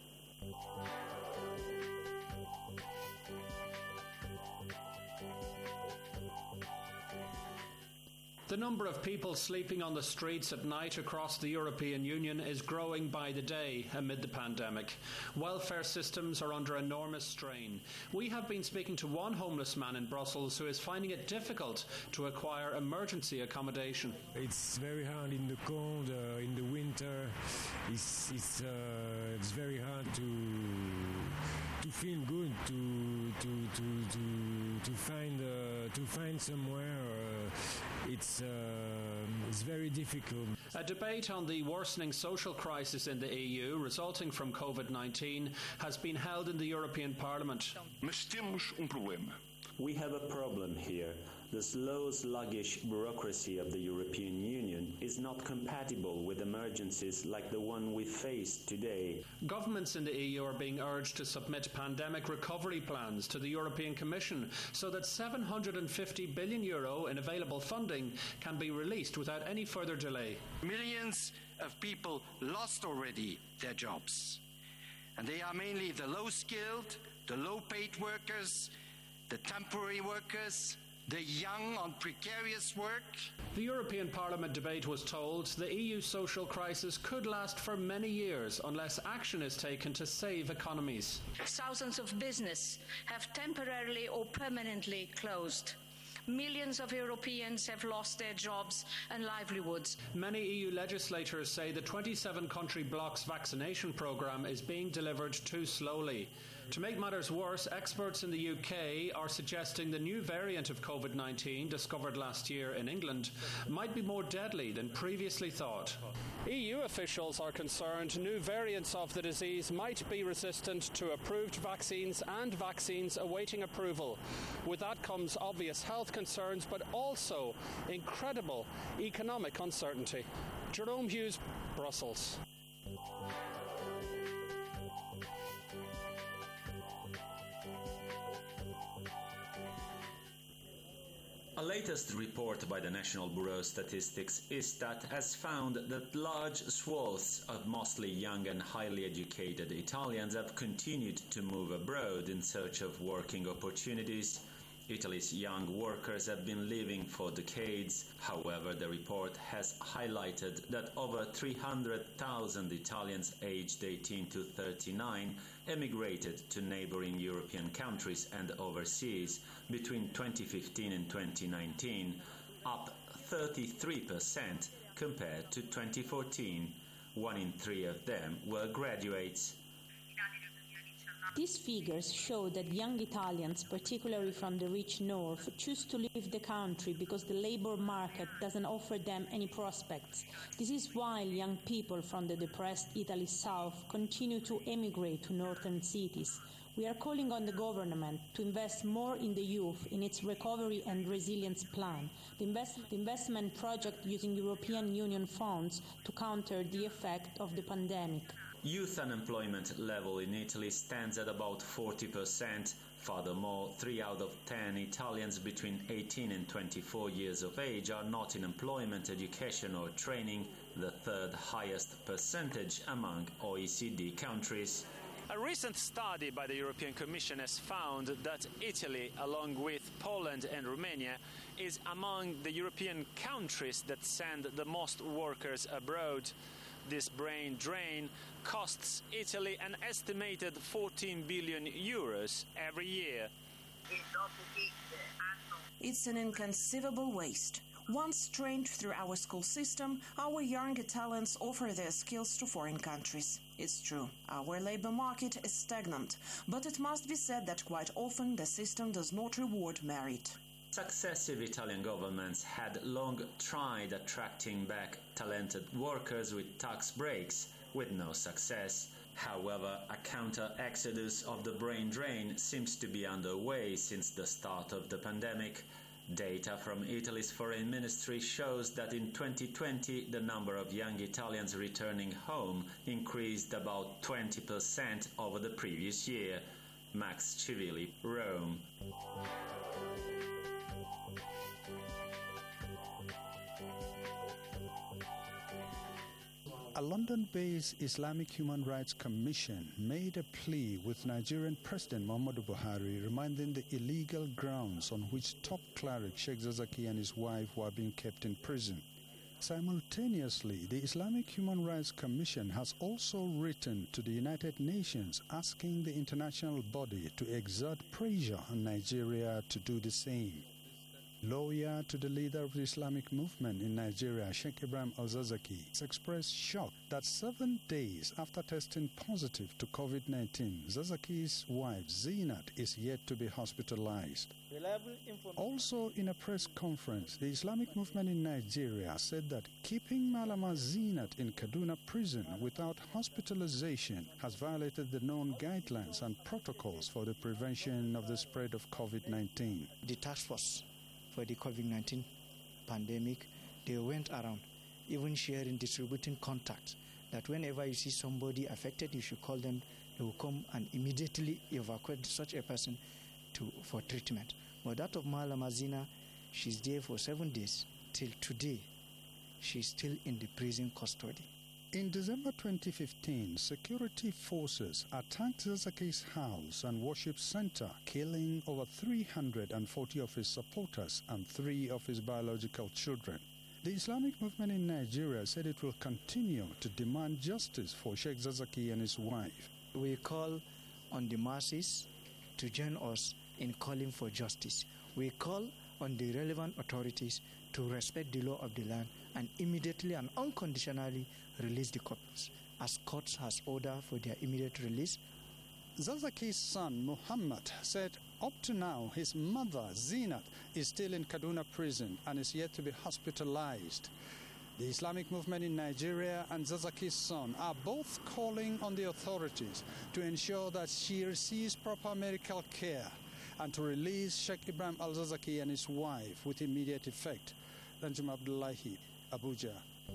The number of people sleeping on the streets at night across the European Union is growing by the day amid the pandemic. Welfare systems are under enormous strain. We have been speaking to one homeless man in Brussels who is finding it difficult to acquire emergency accommodation. It's very hard in the cold, in the winter. It's very hard to feel good, to find somewhere. It's very difficult. A debate on the worsening social crisis in the EU resulting from COVID-19 has been held in the European Parliament. Mas temos problema. We have a problem here. The slow, sluggish bureaucracy of the European Union is not compatible with emergencies like the one we face today. Governments in the EU are being urged to submit pandemic recovery plans to the European Commission so that €750 billion in available funding can be released without any further delay. Millions of people lost already their jobs, and they are mainly the low-skilled, the low-paid workers, the temporary workers, the young on precarious work. The European Parliament debate was told the EU social crisis could last for many years unless action is taken to save economies. Thousands of businesses have temporarily or permanently closed. Millions of Europeans have lost their jobs and livelihoods. Many EU legislators say the 27-country bloc's vaccination programme is being delivered too slowly. To make matters worse, experts in the UK are suggesting the new variant of COVID-19 discovered last year in England might be more deadly than previously thought. EU officials are concerned new variants of the disease might be resistant to approved vaccines and vaccines awaiting approval. With that comes obvious health concerns, but also incredible economic uncertainty. Jerome Hughes, Brussels. A latest report by the National Bureau of Statistics Istat has found that large swaths of mostly young and highly educated Italians have continued to move abroad in search of working opportunities. Italy's young workers have been living for decades. However, the report has highlighted that over 300,000 Italians aged 18 to 39 emigrated to neighboring European countries and overseas between 2015 and 2019, up 33% compared to 2014. 1 in 3 of them were graduates. These figures show that young Italians, particularly from the rich north, choose to leave the country because the labor market doesn't offer them any prospects. This is why young people from the depressed Italy south continue to emigrate to northern cities. We are calling on the government to invest more in the youth in its recovery and resilience plan, the investment project using European Union funds to counter the effect of the pandemic. Youth unemployment level in Italy stands at about 40%. Furthermore, 3 out of 10 Italians between 18 and 24 years of age are not in employment, education or training, the third highest percentage among OECD countries. A recent study by the European Commission has found that Italy, along with Poland and Romania, is among the European countries that send the most workers abroad. This brain drain costs Italy an estimated 14 billion euros every year. It's an inconceivable waste. Once trained through our school system, our young talents offer their skills to foreign countries. It's true, our labor market is stagnant, but it must be said that quite often the system does not reward merit. Successive Italian governments had long tried attracting back talented workers with tax breaks, with no success. However, a counter-exodus of the brain drain seems to be underway since the start of the pandemic. Data from Italy's foreign ministry shows that in 2020 the number of young Italians returning home increased about 20% over the previous year. Max Civilli, Rome. A London-based Islamic Human Rights Commission made a plea with Nigerian President Muhammadu Buhari, reminding the illegal grounds on which top cleric Sheikh Zakzaky and his wife were being kept in prison. Simultaneously, the Islamic Human Rights Commission has also written to the United Nations asking the international body to exert pressure on Nigeria to do the same. Lawyer to the leader of the Islamic movement in Nigeria, Sheikh Ibrahim Al-Zakzaky, has expressed shock that 7 days after testing positive to COVID-19, Zakzaky's wife, Zinat, is yet to be hospitalized. Also in a press conference, the Islamic movement in Nigeria said that keeping Malama Zinat in Kaduna prison without hospitalization has violated the known guidelines and protocols for the prevention of the spread of COVID-19. The task force for the COVID-19 pandemic, they went around, even sharing, distributing contacts, that whenever you see somebody affected, you should call them. They will come and immediately evacuate such a person for treatment. But that of Malama Zina, she's there for 7 days. Till today, she's still in the prison custody. In December 2015, security forces attacked Zakzaky's house and worship center, killing over 340 of his supporters and 3 of his biological children. The Islamic movement in Nigeria said it will continue to demand justice for Sheikh Zakzaky and his wife. We call on the masses to join us in calling for justice. We call on the relevant authorities to respect the law of the land and immediately and unconditionally release the couples, as courts has ordered for their immediate release. Zakzaky's son, Muhammad, said up to now his mother, Zinat, is still in Kaduna prison and is yet to be hospitalized. The Islamic movement in Nigeria and Zakzaky's son are both calling on the authorities to ensure that she receives proper medical care and to release Sheikh Ibrahim Al-Zakzaky and his wife with immediate effect. Danjuma Abdullahi, Abuja.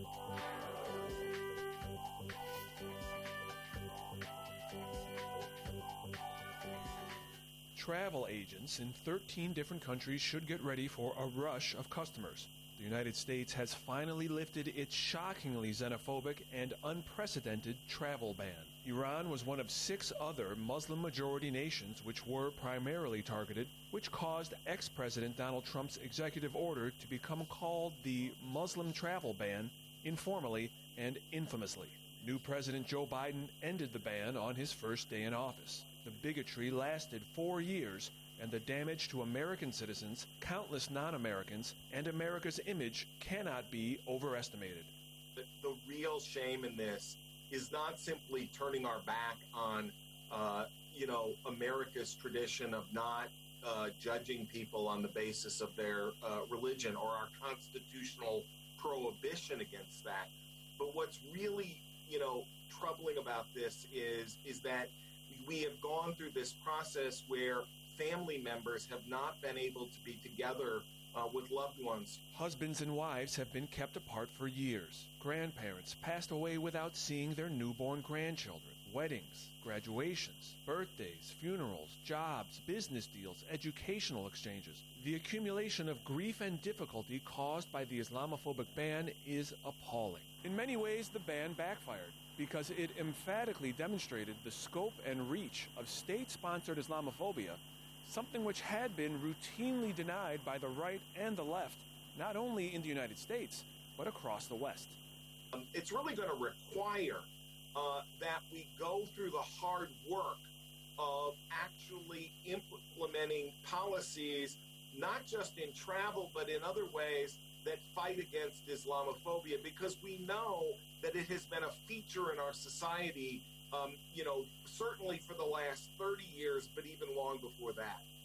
Travel agents in 13 different countries should get ready for a rush of customers. The United States has finally lifted its shockingly xenophobic and unprecedented travel ban. Iran was one of 6 other Muslim-majority nations which were primarily targeted, which caused ex-President Donald Trump's executive order to become called the Muslim travel ban, informally and infamously. New President Joe Biden ended the ban on his first day in office. The bigotry lasted 4 years, and the damage to American citizens, countless non-Americans, and America's image cannot be overestimated. The real shame in this is not simply turning our back on, America's tradition of not judging people on the basis of their religion or our constitutional prohibition against that. But what's really, troubling about this is that we have gone through this process where family members have not been able to be together with loved ones. Husbands and wives have been kept apart for years. Grandparents passed away without seeing their newborn grandchildren. Weddings, graduations, birthdays, funerals, jobs, business deals, educational exchanges. The accumulation of grief and difficulty caused by the Islamophobic ban is appalling. In many ways, the ban backfired because it emphatically demonstrated the scope and reach of state-sponsored Islamophobia, something which had been routinely denied by the right and the left, not only in the United States, but across the West. It's really going to require that we go through the hard work of actually implementing policies, not just in travel, but in other ways that fight against Islamophobia, because we know that it has been a feature in our society, certainly for the last 30 years, but even long before that.